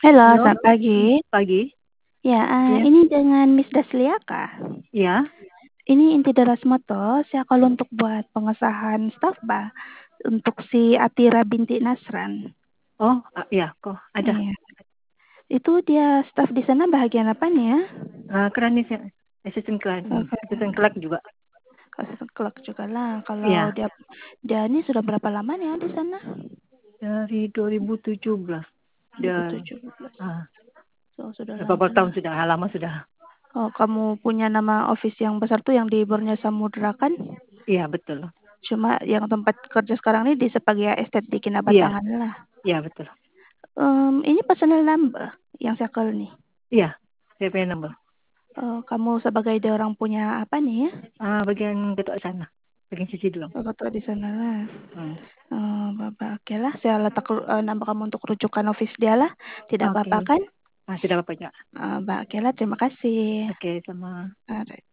Halo, Halo, selamat pagi. pagi. Ya, Iya, ini dengan Miss Daslia kah? iya. Ini inti Darasmoto, saya call untuk buat pengesahan staf bah untuk si Atira binti Nasran. Oh, iya, kok ada. Iya. Itu dia staf di sana bagian apa nih ya? Keranis ya, asisten kelas, Oke. asisten kelak juga. Kelak juga lah. Kalau Iya, dia ini sudah berapa lama nih ya di sana? dari 2017. Dia 2017. ah, So, sudah berapa lama tahun lah. sudah, lama sudah. Oh, kamu punya nama office yang besar tuh yang di Borneo Samudra kan? Iya, betul. Cuma yang tempat kerja sekarang ini di Sepagia Estate di Iya, Kinabatangan lah. iya betul. Ini personal number yang saya call nih. Iya, saya punya nomor. Kamu sebagai dia orang punya apa nih ya? Bagian ketua sana, bagian sisi dulu. Ketua di sana lah. Hmm. Bapak, oke lah. Saya letak nama kamu untuk rujukan office dia lah. Tidak Oke, apa-apa kan? tidak apa-apa, Kak. Mbak, oke lah. Terima kasih. Oke, sama. Alright.